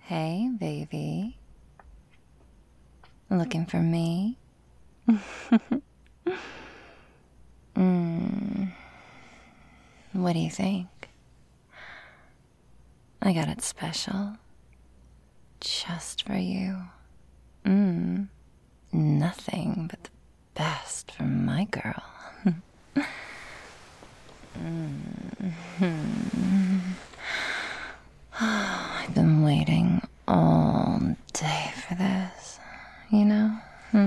Hey, baby. Looking for me? What do you think? I got it special. Just for you. Nothing but the best for my girl. I've been waiting all day for this, you know?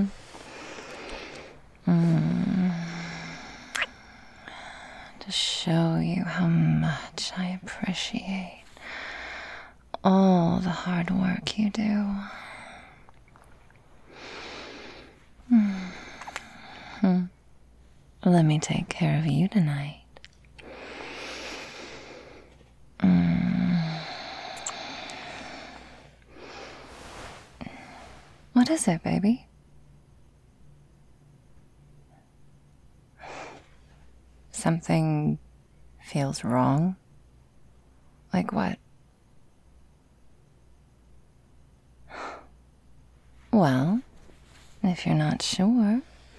To show you how much I appreciate all the hard work you do. Let me take care of you tonight. What is it, baby? Something feels wrong? Like what? Well, if you're not sure,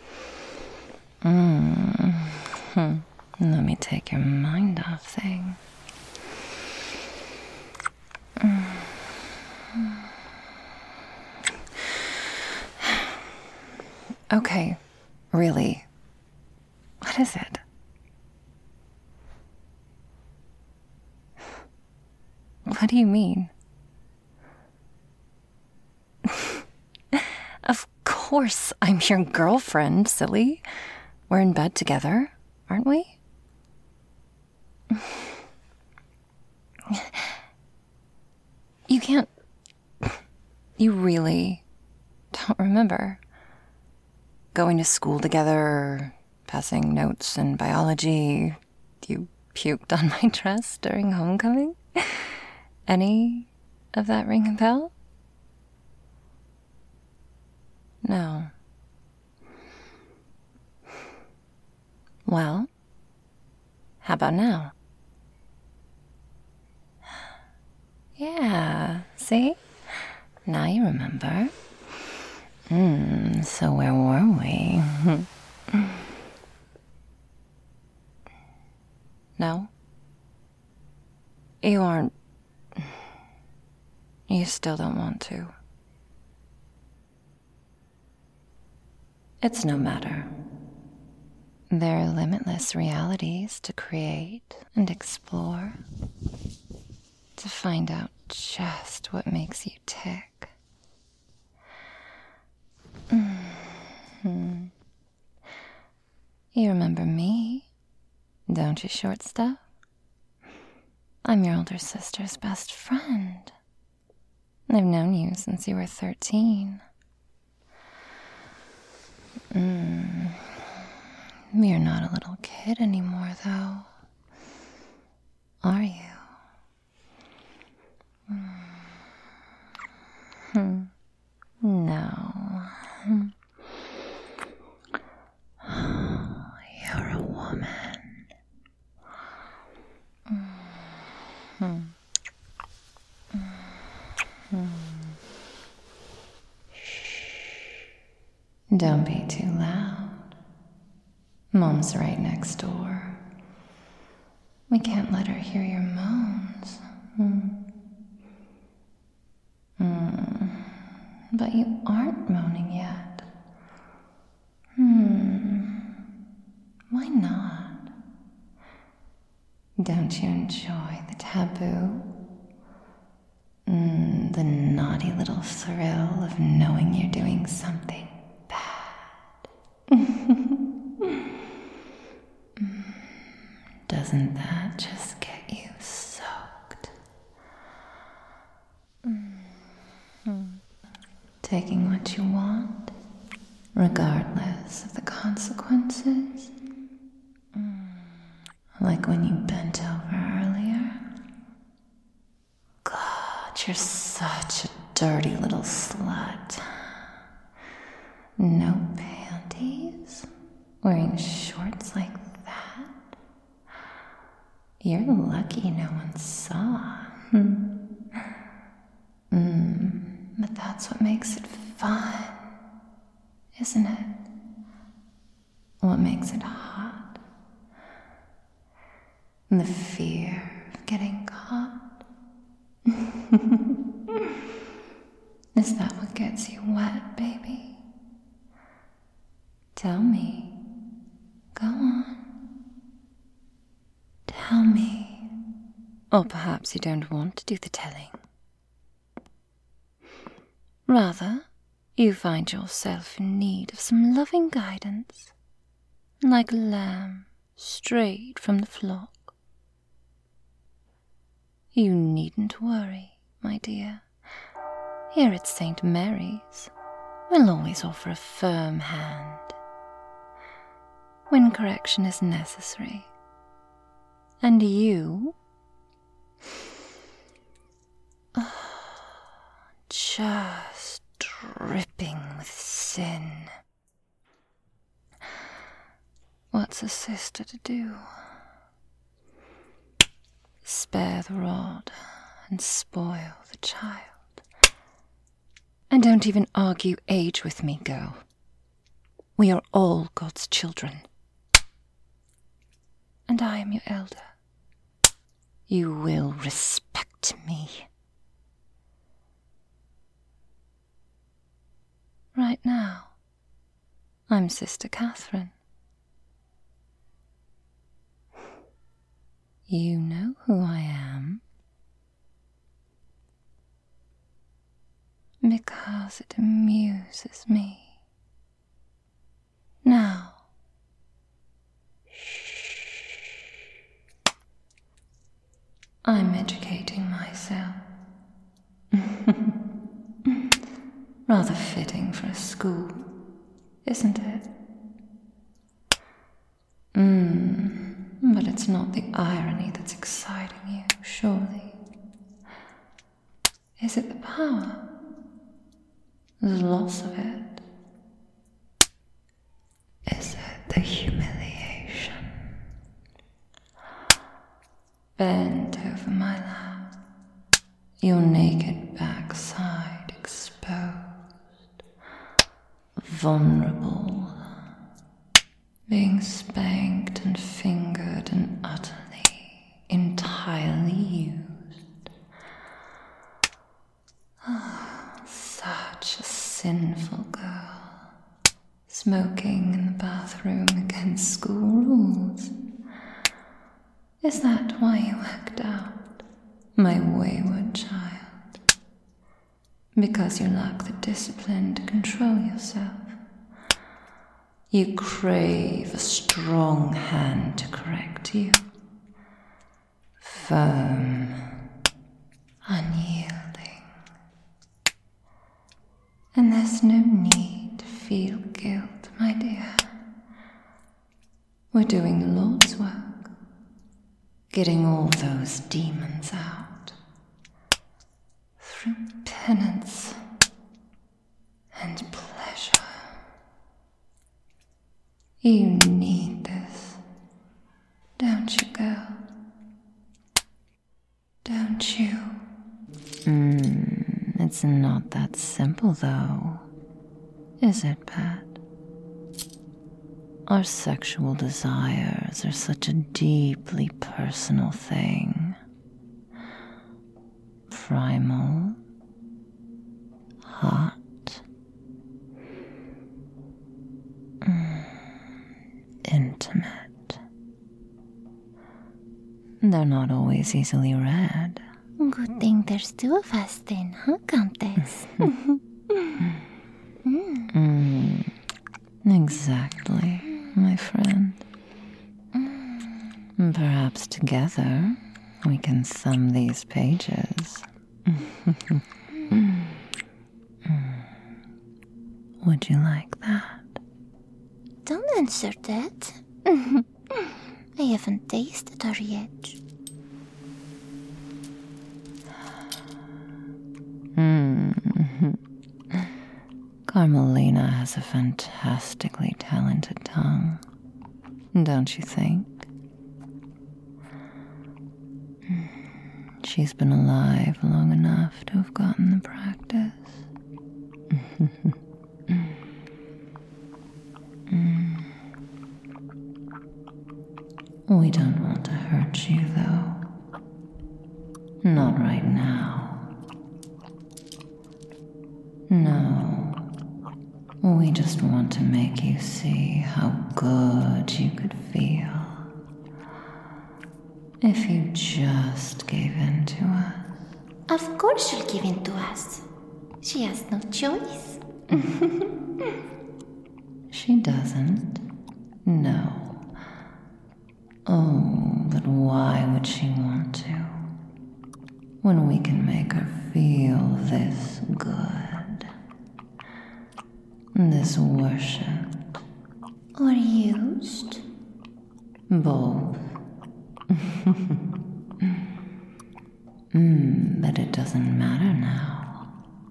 let me take your mind off things. Okay, really, what is it? What do you mean? Of course I'm your girlfriend, silly. We're in bed together, aren't we? You can't... You really don't remember going to school together, passing notes in biology? You puked on my dress during homecoming? Any of that ring a bell? No. Well, how about now? Yeah, see? Now you remember. So where were we? No? You aren't... You still don't want to. It's no matter. There are limitless realities to create and explore, to find out just what makes you tick. You remember me, don't you, short stuff? I'm your older sister's best friend. I've known you since you were 13. You're not a little kid anymore, though. Are you? No. You're a woman. Don't be too loud. Mom's right next door. We can't let her hear your moans. But you aren't moaning yet. Why not? Don't you enjoy the taboo? The naughty little thrill of knowing you're doing something bad. Doesn't that just get you soaked? Taking what you want, regardless of the consequences. Like when you bent over earlier. God, you're such a dirty little slut. No panties? Wearing shorts like that? You're lucky no one saw. That's what makes it fun, isn't it? What makes it hot? The fear of getting caught. Is that what gets you wet, baby? Tell me. Go on. Tell me. Or perhaps you don't want to do the telling. Rather, you find yourself in need of some loving guidance, like a lamb strayed from the flock. You needn't worry, my dear. Here at St. Mary's, we'll always offer a firm hand when correction is necessary. And you, just dripping with sin. What's a sister to do? Spare the rod and spoil the child. And don't even argue age with me, girl. We are all God's children. And I am your elder. You will respect me. Right now, I'm Sister Catherine. You know who I am. Because it amuses me. Now, I'm educating myself. Rather fitting for a school, isn't it? But it's not the irony that's exciting you, surely. Is it the power? The loss of it? Is it the humiliation? Bend over my lap, your naked backside exposed, vulnerable, being spanked and fingered and utterly, entirely used. Such a sinful girl, smoking in the bathroom against school rules. Is that why you act out, my wayward child? Because you lack the discipline to control yourself. You crave a strong hand to correct you. Firm, unyielding. And there's no need to feel guilt, my dear. We're doing the Lord's work, getting all those demons out through penance and pleasure. You need this, don't you, girl? Don't you? It's not that simple, though, is it, Pat? Our sexual desires are such a deeply personal thing. Primal, hot, intimate. They're not always easily read. Good thing there's two of us then, huh, Countess? Exactly, my friend. Perhaps together we can thumb these pages. Would you like that? Don't answer that. I haven't tasted her yet. Carmelina has a fantastically talented tongue, don't you think? She's been alive long enough to have gotten the practice. We don't want to hurt you, though. Not right now. No. We just want to make you see how good you could feel if you just gave in to us. Of course she'll give in to us. She has no choice. She doesn't. No. Oh, but why would she want to? When we can make her feel this good. This worshipped. Or used. Both. But it doesn't matter now.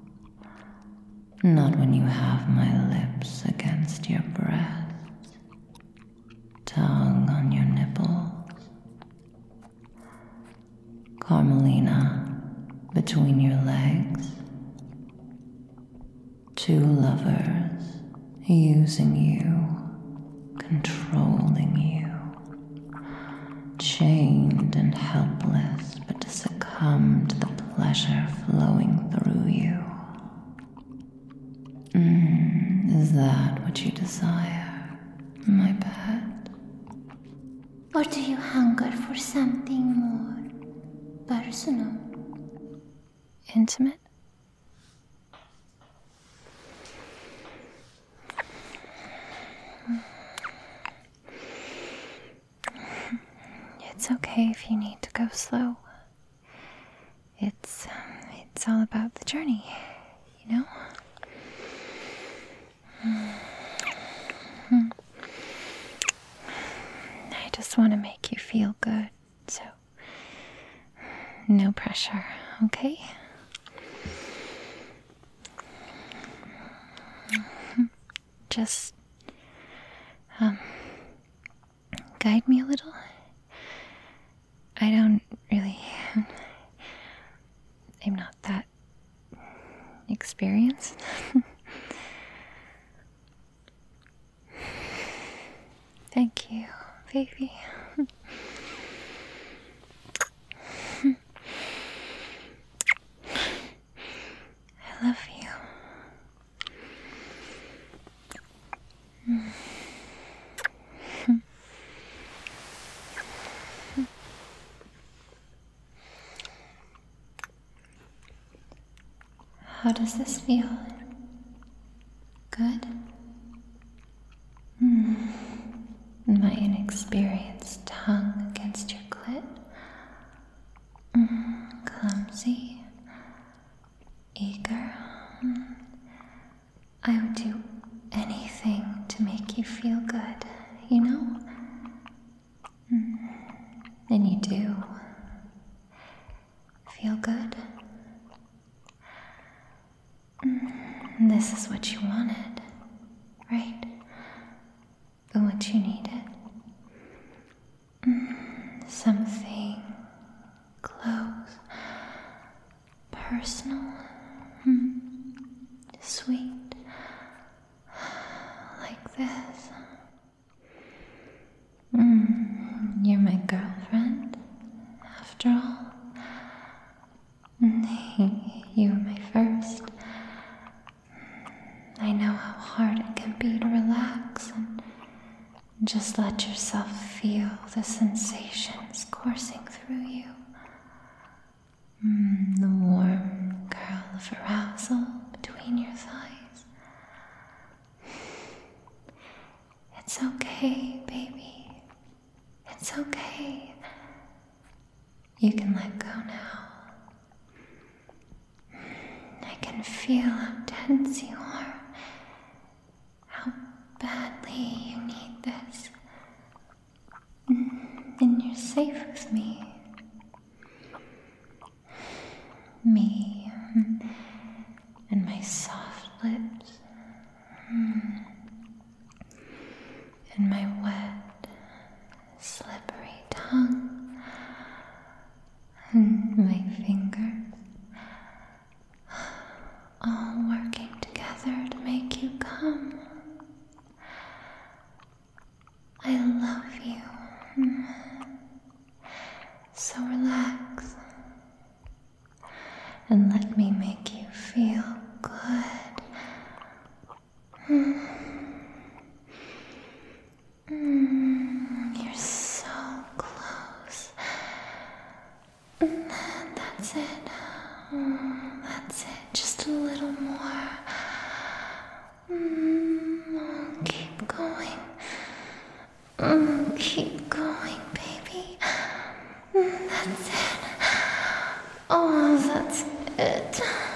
Not when you have my lips against your breast, tongue on your nipples, Carmelina between your legs, two lovers using you, controlling you, chained and helpless, but to succumb to the pleasure flowing through you. Is that what you desire, my pet? Or do you hunger for something more personal? Intimate? It's okay if you need to go slow. It's all about the journey, you know? I just want to make you feel good, so no pressure, okay? Just guide me a little. I'm not that experienced. Thank you, baby. I love you. How does this feel? Good? My inexperienced tongue against your clit? Clumsy? Eager? I would do anything to make you feel good, you know? And you do. Feel good? This is what you wanted, right? What you needed. Something close, personal, sweet, like this. You're my girlfriend, after all. You were my first. I know how hard it can be to relax and just let yourself feel the sensations coursing through you. The warm curl of arousal between your thighs. It's okay, baby. It's okay. You can let go now. I can feel how tense you are. How badly you need this. And you're safe with me. Me and my soft lips. And my wet, slippery tongue. And my fingers. All working together. So relax and let me make you feel good. You're so close. That's it. That's it. Just a little more. Keep going. Keep going, baby. That's it. Oh, that's it.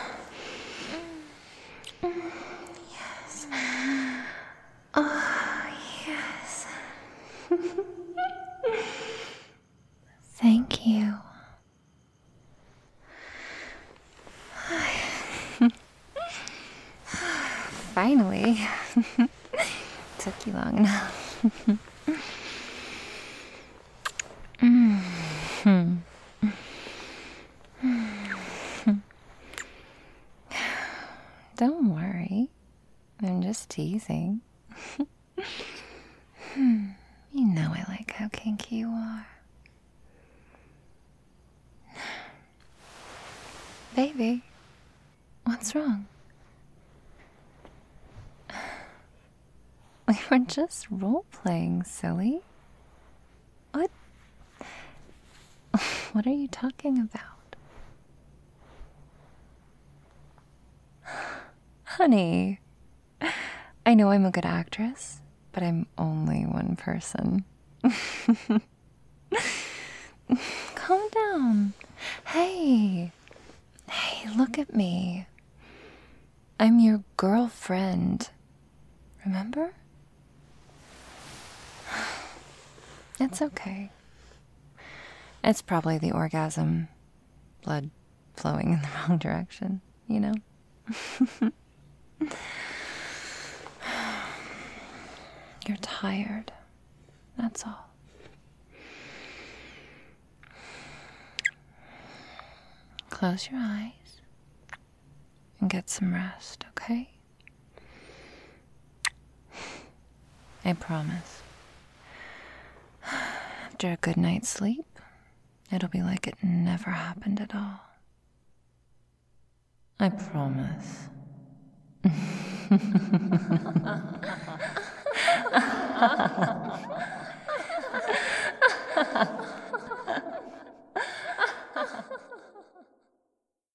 Yes. Oh, yes. Thank you. Finally. Took you long enough. Don't worry. I'm just teasing. You know I like how kinky you are. Baby, what's wrong? We were just role-playing, silly. What? What are you talking about? Honey, I know I'm a good actress, but I'm only one person. Calm down. Hey, look at me. I'm your girlfriend. Remember? It's okay. It's probably the orgasm. Blood flowing in the wrong direction, you know? You're tired. That's all. Close your eyes and get some rest, okay? I promise. After a good night's sleep, it'll be like it never happened at all. I promise.